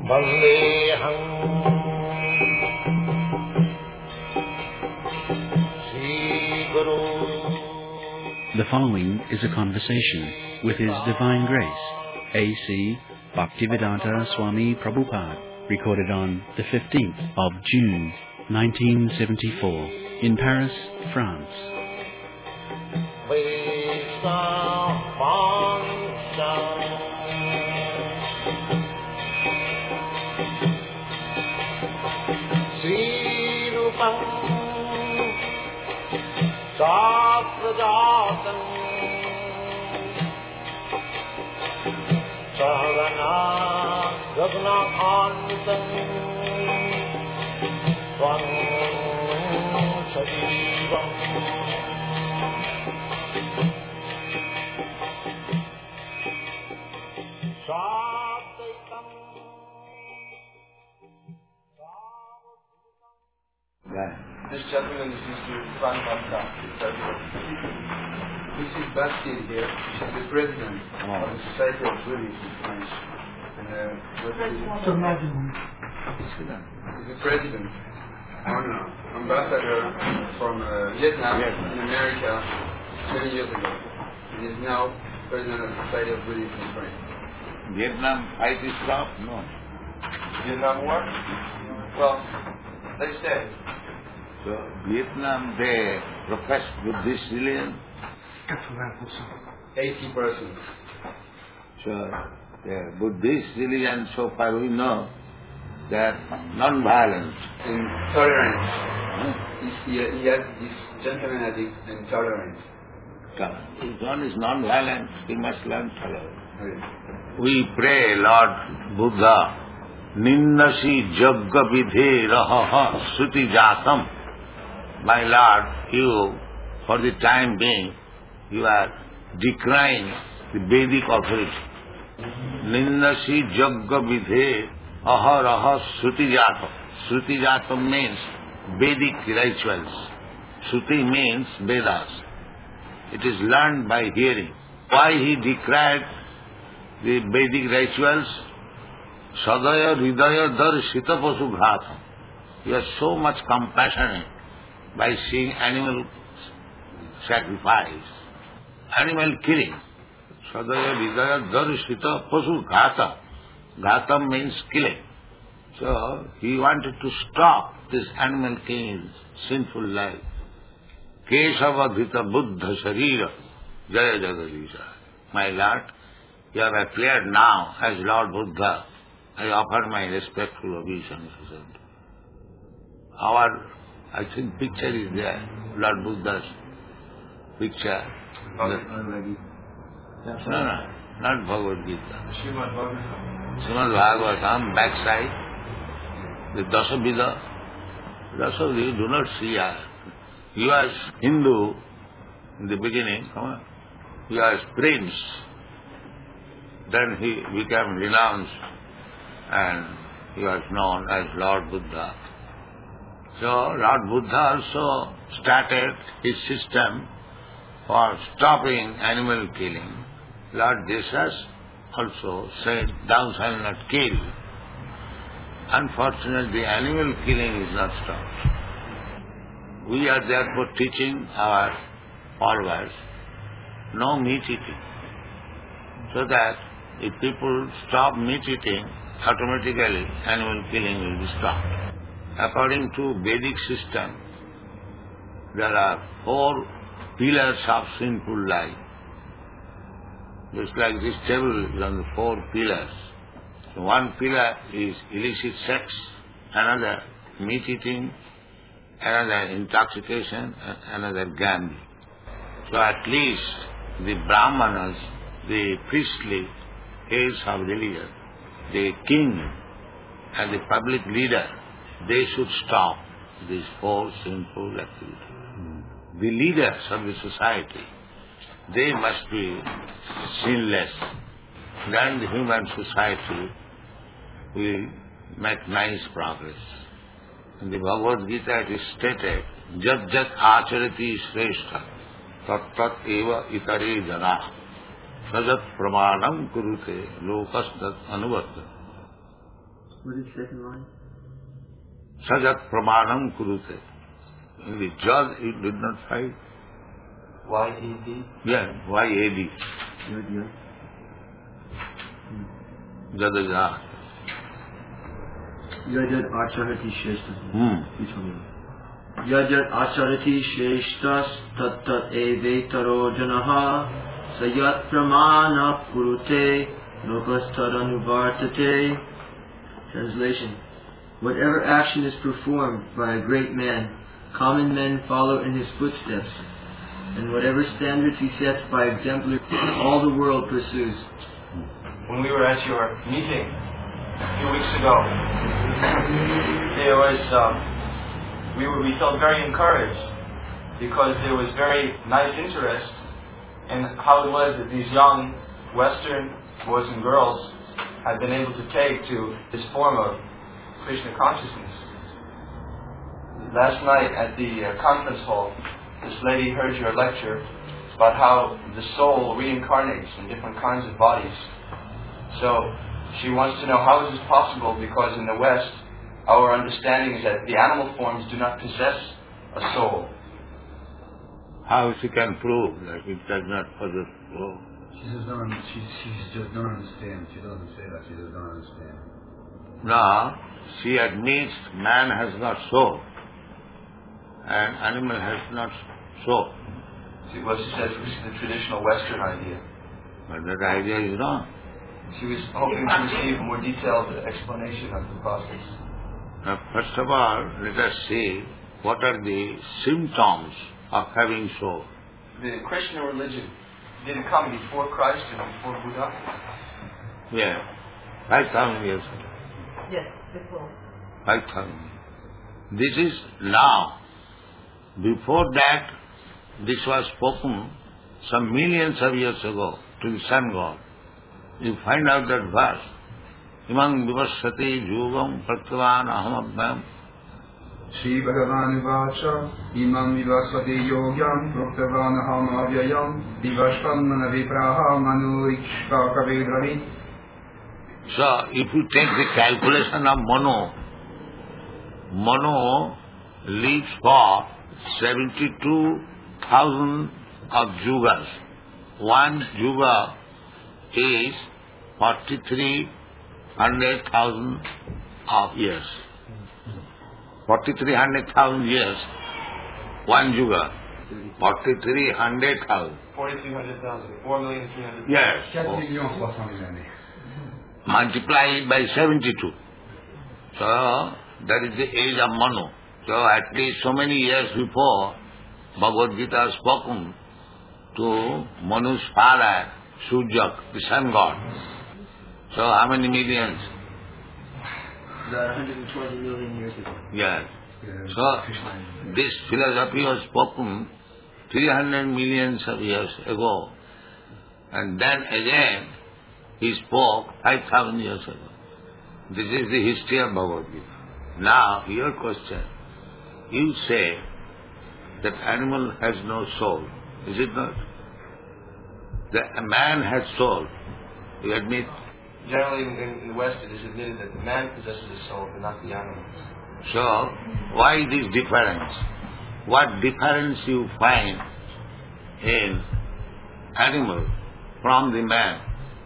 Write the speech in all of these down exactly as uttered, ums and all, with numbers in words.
Vandeham Sri Guru. The following is a conversation with His Divine Grace, A C Bhaktivedanta Swami Prabhupada, recorded on the fifteenth of June, nineteen seventy-four, in Paris, France. Saprajatam Sahagana Ragna Antam Svam Sadivam Sadaitam. This gentleman is Mister Ivan Banda. This is Bastien here. She's the president oh. of the Society of Buddhists in France. And uh, what is He's the president, honor, ambassador from uh, Vietnam yes. in America twenty years ago. He is now president of the Society of Buddhists in France. Vietnam fight is stopped? No. Vietnam war? Well, they say. So, Vietnam, they profess Buddhist religion? eighty percent. So, the Buddhist religion, so far we know, they are non-violent. And tolerance. Huh? He, he has, this gentleman has intolerance. If one is non-violent, he must learn tolerance. Okay. We pray, Lord Buddha, Ninnasi Jagga Vidhe Raha Suti Jatam. My Lord, you, for the time being, you are decrying the Vedic authority. Ninnasi Jagga Vidhe Aharaha Srutijatam. Srutijatam means Vedic rituals. Sruti means Vedas. It is learned by hearing. Why he decried the Vedic rituals? Sadaya Hridaya Darshita Pasu Ghatam. You are so much compassionate by seeing animal sacrifice, animal killing. Sadaya Hridaya Darshita Pasu Ghata. Ghatam means killing. So he wanted to stop this animal killing, sinful life. Keshavadhita Buddha Sharira Jaya Jagadisha. My Lord, you have appeared now as Lord Buddha. I offer my respectful obeisance. Our, I think, picture is there, Lord Buddha's picture. Oh, the, no, no, not Bhagavad Gita. Srimad Bhagavatam. Srimad Bhagavatam, backside, the Dasavidha. Dasavidha, you do not see her. You as Hindu, in the beginning, come on, you as prince, then he became renounced and he was known as Lord Buddha. So Lord Buddha also started his system for stopping animal killing. Lord Jesus also said, thou shalt not kill. Unfortunately, animal killing is not stopped. We are therefore teaching our followers no meat eating, so that if people stop meat eating, automatically animal killing will be stopped. According to Vedic system, there are four pillars of sinful life. Just like this table is on the four pillars. So one pillar is illicit sex, another meat eating, another intoxication, another gambling. So at least the Brahmanas, the priestly heads of religion, the king and the public leader, they should stop these four sinful activities. Mm. The leaders of the society, they must be sinless. Then the human society will make nice progress. In the Bhagavad Gita it is stated, Jat Jat Acharati Shrestha Tat Tat Eva Itare Jana Sajat Pramanam Kurute Lokas Tat Anuvata. What is the second line? Sajat pramanam kurute. In the judge, it did not fight. Y A D? Yeah, Y A D. Yad yad. Jadaja. Yad yad acharati sheshtas. Hmm. You told me. Yad yad acharati sheshtas tat tat evetaro janaha sayat pramana kurute lokastadanuvartate. Translation. Whatever action is performed by a great man, common men follow in his footsteps, and whatever standards he sets by exemplary, all the world pursues. When we were at your meeting a few weeks ago, there was, um, we were, we felt very encouraged because there was very nice interest in how it was that these young Western boys and girls had been able to take to this form of Krishna consciousness. Last night at the uh, conference hall, this lady heard your lecture about how the soul reincarnates in different kinds of bodies. So she wants to know how is this possible, because in the West our understanding is that the animal forms do not possess a soul. How she can prove that it does not possess soul? She just don't. She she just don't understand. She doesn't say that. She just don't understand. Now she admits man has not soul and animal has not soul. See, well, she says this is the traditional Western idea. But that idea is wrong. She was hoping to receive a more detailed explanation of the process. Now, first of all, let us see what are the symptoms of having soul. The Krishna religion, did it come before Christ and before Buddha? Yeah, five thousand years ago. Yes, before. Five thousand. This is now. Before that, this was spoken some millions of years ago to the sun god. You find out that verse. Imam vivasati yugam pratyavan ahamabhyam. Shri Bhagavan Vacha Imam Vivasvati Yogyam Proktavan Ahamavyayam Vivashvanmana Vipraha Manurikshka Kavedrani. So, if you take the calculation of Mano, Mano lives for seventy-two thousand of yugas. One yuga is forty-three hundred thousand of years. Forty-three hundred thousand years, one yuga. Forty-three hundred thousand. Forty-three hundred thousand. Four million three hundred. Yes. quatre millions trois cent mille années. Multiply it by seventy-two. So, that is the age of Manu. So, at least so many years before, Bhagavad Gita spoken to Manu's father, Sujak, the sun god. So, how many millions? About one hundred twenty million years ago. Yes. So, this philosophy was spoken three hundred millions of years ago. And then again, he spoke five thousand years ago. This is the history of Bhagavad Gita. Now, your question. You say that animal has no soul. Is it not? The man has soul. You admit? Generally, in, in the West, it is admitted that the man possesses a soul, but not the animal. So, why this difference? What difference you find in animal from the man?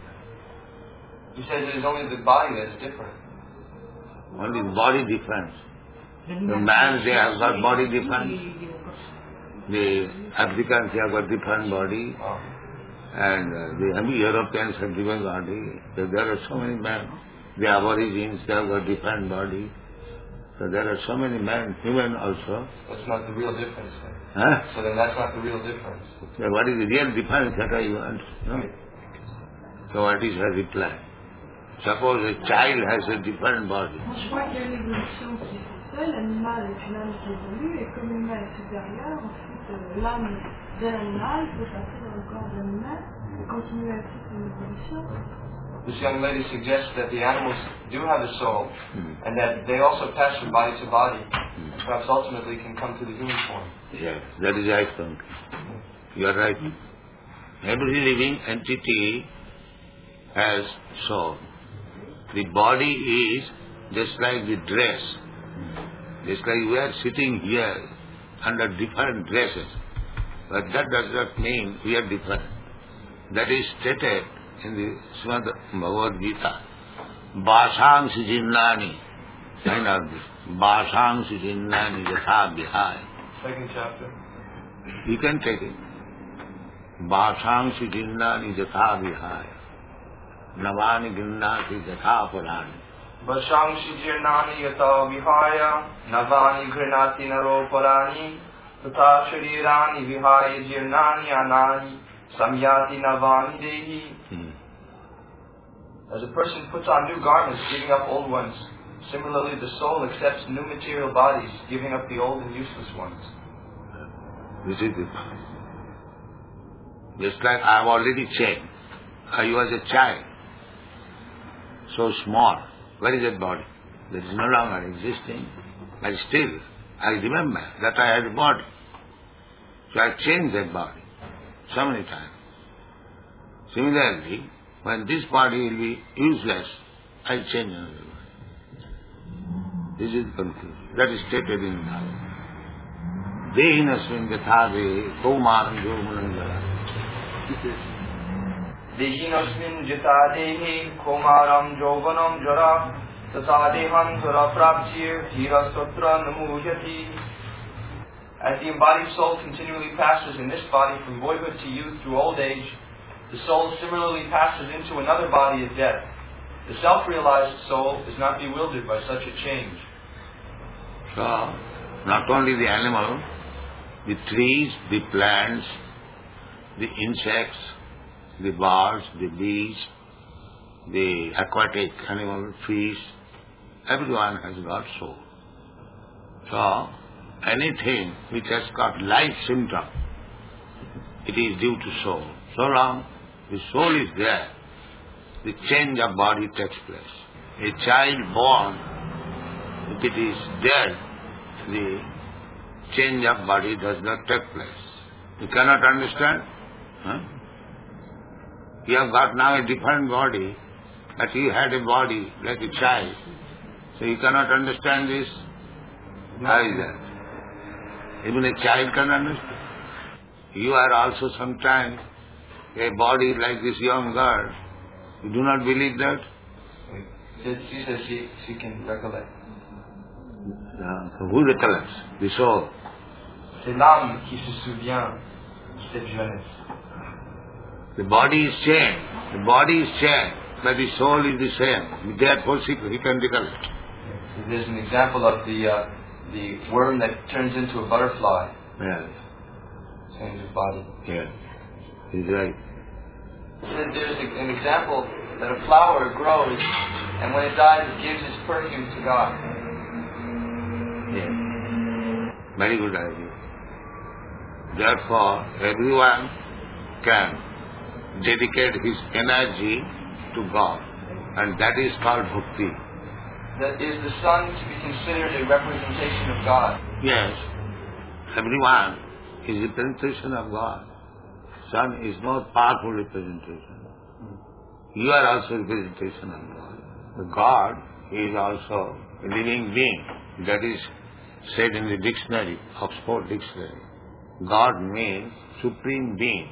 He says it is only the body that is different. Only body difference. The man, they have got body difference. The Africans, they have got different body. Oh. And uh, the Europeans have different body. So there are so many men. The Aborigines, they have got different body. So there are so many men, human also. That's not the real difference then. Huh? So then that's not the real difference. So what is the real difference that I want? No? So what is her reply? Suppose a child has a different body. Je crois qu'il y a une évolution qui est seule, l'animal est une âme qui évolue, et comme l'humain est supérieur, ensuite euh, l'âme de l'animal peut passer dans le corps de l'animal et continuer ainsi son évolution. This young lady suggests that the animals do have a soul, Hmm. and that they also pass from body to body, and perhaps ultimately can come to the human form. Yes, that is right, Thank you. You are right. Every living entity has soul. The body is just like the dress. Just like we are sitting here under different dresses. But that does not mean we are different. That is stated in the Srimad Bhagavad Gita. Bhashangsi jinnani. Kind of this. Bhashangsi jinnani yatha vihaya. Second chapter. You can take it. Bhashangsi jinnani yatha vihaya. Navani ginnati yatha purani. Bhashangsi jirnani yata vihaya, navani grinati naro parani, tata sharirani vihaya jirnani anani, samyati navani dehi. Hmm. As a person puts on new garments, giving up old ones, similarly the soul accepts new material bodies, giving up the old and useless ones. This is it. Just like I have already changed. I was a child, so small. Where is that body? That is no longer existing. But still, I remember that I had a body. So I changed that body so many times. Similarly, when this body will be useless, I change another body. This is confusion. That is stated in the Bhagavad. Dehinasmin jathave kaumaram jomanangala. Dehinosmin jita dehi komaram jovanam jara tata deham jara praptir dhira sotra namujati. As the embodied soul continually passes in this body from boyhood to youth through old age, the soul similarly passes into another body at death. The self-realized soul is not bewildered by such a change. So, not only the animal, the trees, the plants, the insects, the birds, the bees, the aquatic animal, fish, everyone has got soul. So, anything which has got life symptom, it is due to soul. So long the soul is there, the change of body takes place. A child born, if it is dead, the change of body does not take place. You cannot understand? Huh? You have got now a different body, but you had a body like a child. So you cannot understand this? How is that? Even a child can understand. You are also sometimes a body like this young girl. You do not believe that? She says she, she can recollect. Uh, so who recollects? The soul. C'est l'âme qui se souvient de cette jeunesse. The body is changed. The body is changed, but the soul is the same. Therefore, he can recollect. There's an example of the uh, the worm that turns into a butterfly. Yes. Change of body. Yes. He's right. There's a, an example that a flower grows, and when it dies, it gives its perfume to God. Yes. Very good idea. Therefore, everyone can dedicate his energy to God, and that is called bhakti. That is the sun to be considered a representation of God. Yes. Everyone is a representation of God. Sun is more powerful representation. You are also a representation of God. The God is also a living being. That is said in the dictionary, Oxford Dictionary. God means supreme being.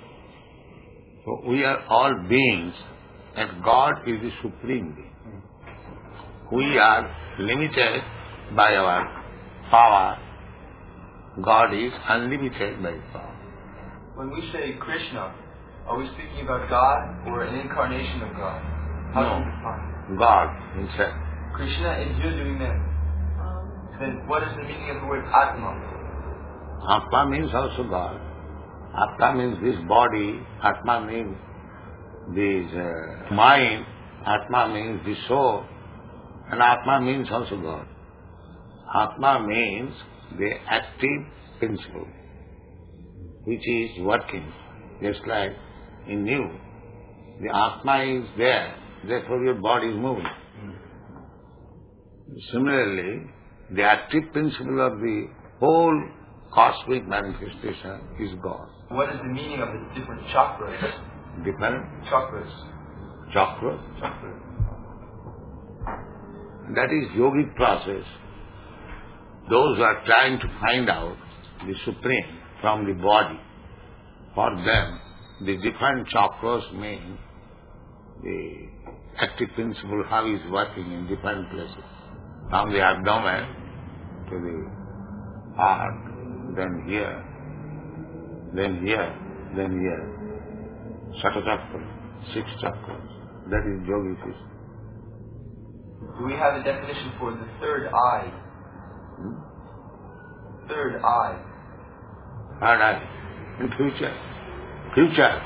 So we are all beings, and God is the supreme being. We are limited by our power. God is unlimited by power. When we say Krishna, are we speaking about God or an incarnation of God? How No. do we define God himself. it? Krishna est Dieu de lui-même. Then what is the meaning of the word Atma? Atma means also God. Atma means this body. Atma means this uh, mind. Atma means the soul. And Atma means also God. Atma means the active principle, which is working, just like in you. The Atma is there, therefore your body is moving. Similarly, the active principle of the whole cosmic manifestation is God. What is the meaning of the different chakras? Different Chakras. chakra. Chakra. That is yogic process. Those who are trying to find out the Supreme from the body, for them, the different chakras mean the active principle, how is working in different places. From the abdomen to the heart, then here, then here, then here. Satachakra, six chakras. That is yogic system. Do we have a definition for the third eye? Hmm? Third eye. Third eye. In future. Future.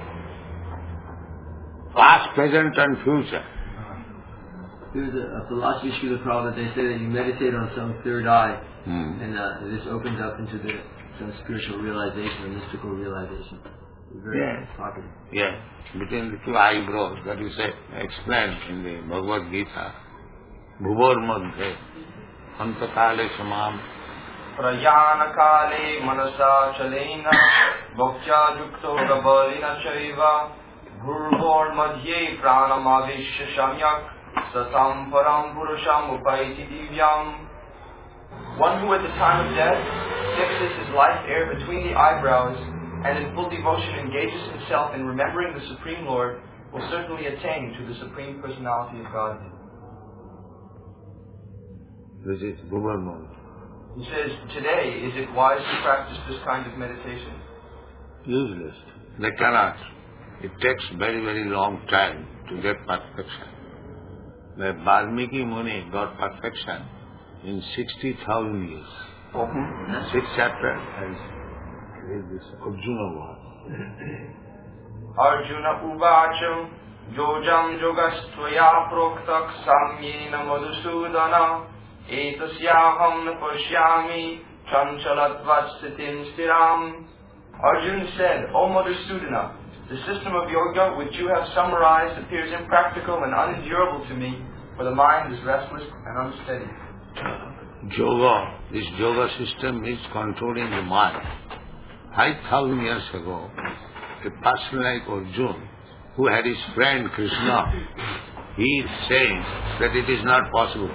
Past, present and future. There's a, a philosophy Srila Prabhupada, they say that you meditate on some third eye, Hmm. and uh, this opens up into the some spiritual realization or mystical realization. It's very Yes. popular. Yes. Between the two eyebrows, that is explained in the Bhagavad Gita. Bhuvor madhye antakale samam Prayanakale manasa chalena bhaktya yukto gabalina chaiva bhurvor madhye pranamavishya shamyak satam param purusham upaiti divyam. One who at the time of death fixes his life air between the eyebrows and in full devotion engages himself in remembering the Supreme Lord will certainly attain to the Supreme Personality of Godhead. This is Bhuvor madhye. He says, today, is it wise to practice this kind of meditation? Useless. They cannot. It takes very, very long time to get perfection. The Valmiki Muni got perfection in sixty thousand years. Mm-hmm. Six chapters as is this Arjuna was. Arjuna Uvacham Yojam Yogastvaya Proktak Samyena Madhusudana Etasyaham Napashyami Chanchalatvatsitim Stiram. Arjuna said, O Madhusudana, the system of yoga which you have summarized appears impractical and unendurable to me, for the mind is restless and unsteady. Yoga, this yoga system is controlling the mind. Five thousand years ago, a person like Arjuna, who had his friend Krishna, he is saying that it is not possible.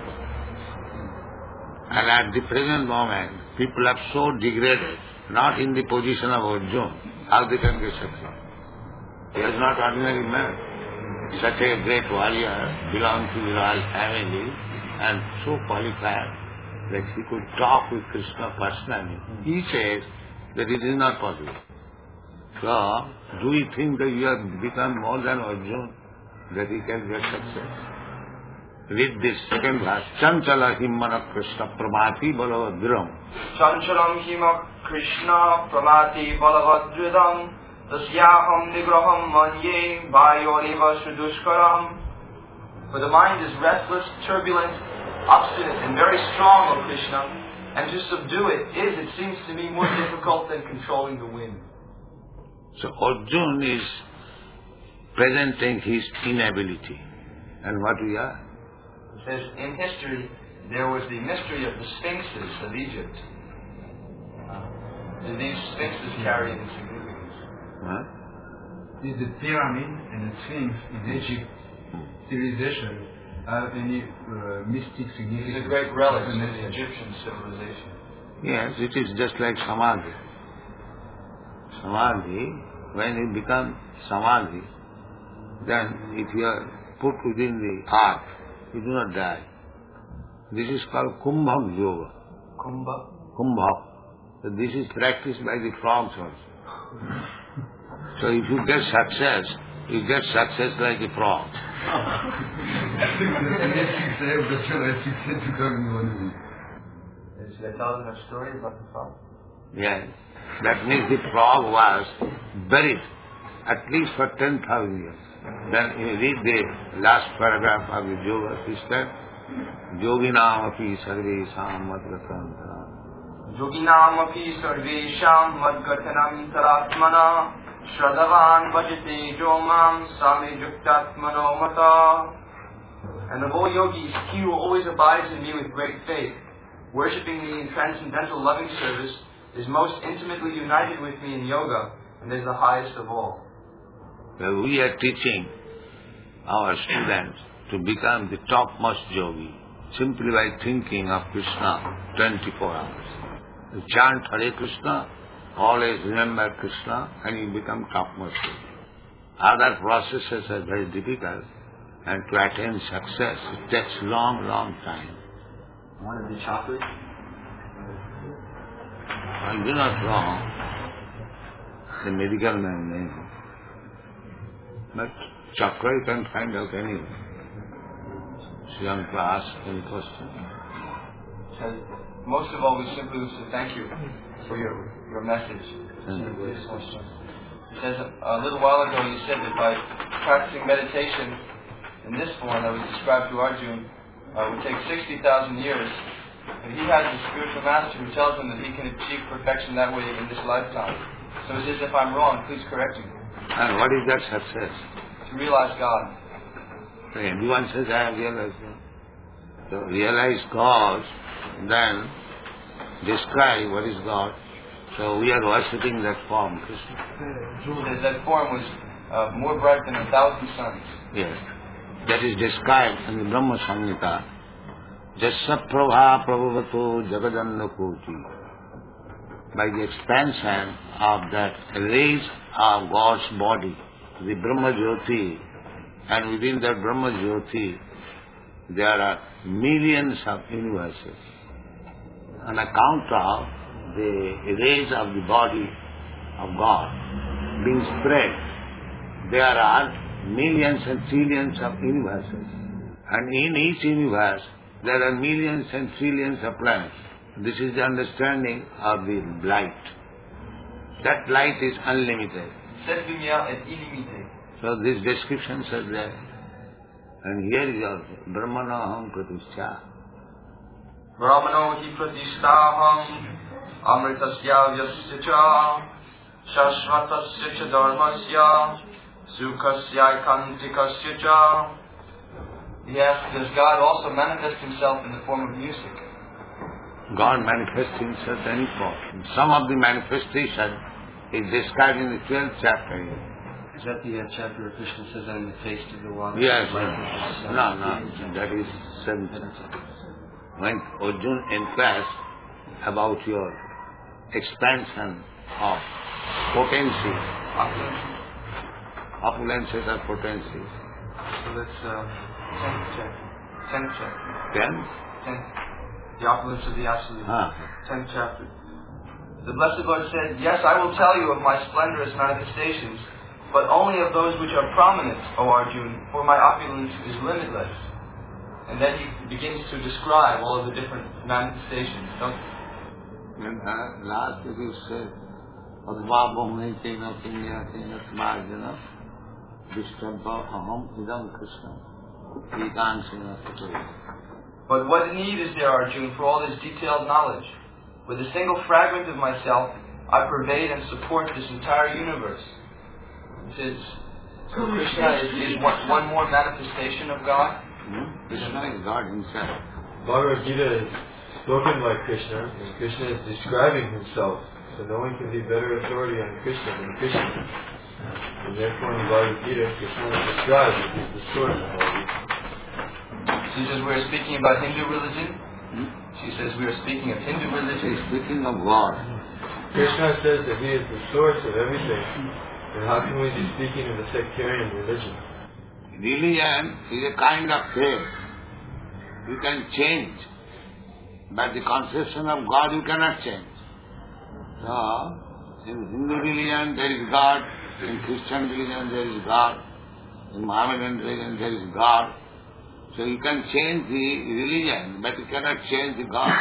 And at the present moment, people are so degraded, not in the position of Arjuna, how they can get success. He is not ordinary man. Such a great warrior, belonged to the royal family, and so qualified that he could talk with Krishna personally. He says that it is not possible. So, do you think that you have become more than Arjuna, that he can get success? Read this second verse. Chanchala himmana Krishna pramati balavadram. Chanchalam hima Krishna pramati balavadridam tasyaham nigraham manye vayoliva sudushkaram. For the mind is restless, turbulent, obstinate, and very strong, O Krishna, and to subdue it is, it seems to me, more difficult than controlling the wind. So Arjuna is presenting his inability. And what we are? It says, in history, there was the mystery of the sphinxes of Egypt. Uh, and these sphinxes carry the significance. Huh? Is the pyramid and the sphinx in Egypt civilization have any uh, mystic significance? It's a great relic of the Egyptian civilization. Yes, it is just like Samadhi. Samadhi, when you become Samadhi, then if you are put within the earth, you do not die. This is called Kumbham Yoga. Kumbha? Kumbha. So this is practiced by the frogs also. So if you get success, you get success like a frog. Is there telling a story about the frog? Yes. That means the frog was buried at least for ten thousand years. Then you read the last paragraph of the yoga system. Yoginam api sarvesham madgatanam. Yoginam api sarvesham madgatanam taratmana Shradhavan bhajate jomam same yuktatmano mata. And of all yogis, he who always abides in me with great faith, worshipping me in transcendental loving service, is most intimately united with me in yoga, and is the highest of all. Well, we are teaching our students to become the topmost yogi. simply by thinking of Krishna twenty-four hours. You chant Hare Krishna, always remember Krishna, and you become topmost. Other processes are very difficult, and to attain success, it takes long, long time. One of the chakras? Well, you're not wrong. The medical man name. But chakra you can find out anywhere. So you want to ask any question? Most of all, we simply wish to thank you for your, your message. Mm. He says, a little while ago you said that by practicing meditation in this form that was described to Arjuna uh, would take sixty thousand years. And he has a spiritual master who tells him that he can achieve perfection that way in this lifetime. So he says, if I'm wrong, please correct me. And what is that success? To realize God. So everyone says, I have realized God. So realize God, then describe what is God. So we are worshipping that form, Krishna. Says that form was uh, more bright than a thousand suns. Yes. That is described in the Brahma Samhita. Jasya prabha prabhavato jagadanna koti. By the expansion of that rays of God's body, the Brahma Jyoti, and within that Brahma Jyoti, there are millions of universes. On account of the rays of the body of God being spread, there are millions and trillions of universes. And in each universe, there are millions and trillions of planets. This is the understanding of the light. That light is unlimited. Cette lumière est illimitée. So these descriptions are there. And here is also Brahmanaham Pratishtha. Brahmano hi pratistaham amritasya vyasya cha shashvatasya cha dharmasya sukhasya ikantikasya cha. He asks, does God also manifest himself in the form of music? God manifests himself in any form. Some of the manifestation is described in the twelfth chapter. Is that the uh, chapter where Krishna says, I am the taste of the water? Yes. Yes. No, no, that is seventh. When Arjuna inquires about your expansion of potency, opulences or potencies. So that's uh, tenth chapter. Tenth chapter. Tenth? Tenth. The opulence of the Absolute. Ah. Tenth chapter. The Blessed Lord said, yes, I will tell you of my splendorous manifestations, but only of those which are prominent, O Arjuna, for my opulence is limitless. And then he begins to describe all of the different manifestations. Don't And uh, last it is said, Advabhamai Tena Kinya Tena Smarjana Vishtambha Aham Idam Krishna Ekansena Satori. But what need is there, Arjuna, for all this detailed knowledge? With a single fragment of myself, I pervade and support this entire universe. It says, so Krishna is, is one, one more manifestation of God? Hmm? Krishna is God himself. Bhagavad Gita is spoken by Krishna, and Krishna is describing himself. So no one can be better authority on Krishna than Krishna. And therefore in Bhagavad Gita, Krishna is described as he's the source of all these. She says we are speaking about Hindu religion. Hmm? She says we are speaking of Hindu He religion. is speaking of God. Krishna says that he is the source of everything. And how can we be speaking of a sectarian religion? Religion is a kind of faith. You can change. But the conception of God you cannot change. So, in Hindu religion there is God. In Christian religion there is God. In Mohammedan religion there is God. So you can change the religion, but you cannot change the God.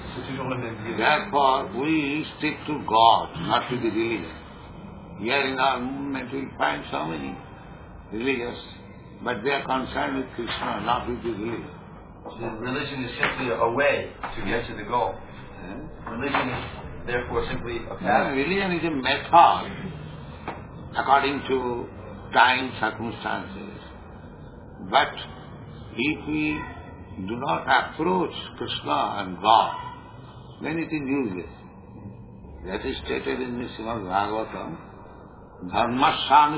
Therefore, we stick to God, not to the religion. Here in our movement we find so many religious, but they are concerned with Krishna, not with the religion. So religion is simply a way to get to the goal. Eh? Religion is therefore simply a Yeah, path. religion is a method according to time, circumstances. But if we do not approach Krishna and God, then it is useless. That is stated in the Srimad Bhagavatam.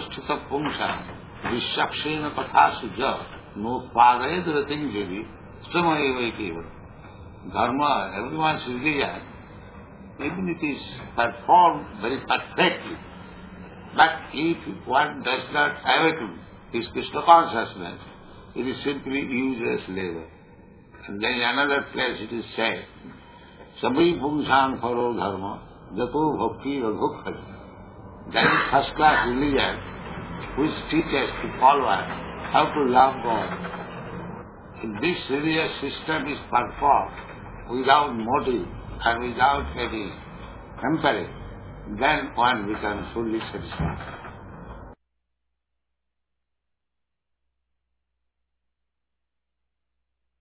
Dharmasyanusthita pungsha vishakshena patha sujja no padayad rating jiri Uttama eva eva. Dharma, everyone's religion, even it is performed very perfectly. But if one does not awaken his Krishna consciousness, it is simply useless labor. And then in another place it is said, Sabai pungsang paro dharma, jato bhakti radhukhari. That is first class religion which teaches to followers how to love God. If this religious system is performed without motive and without any compelling, then one becomes fully satisfied.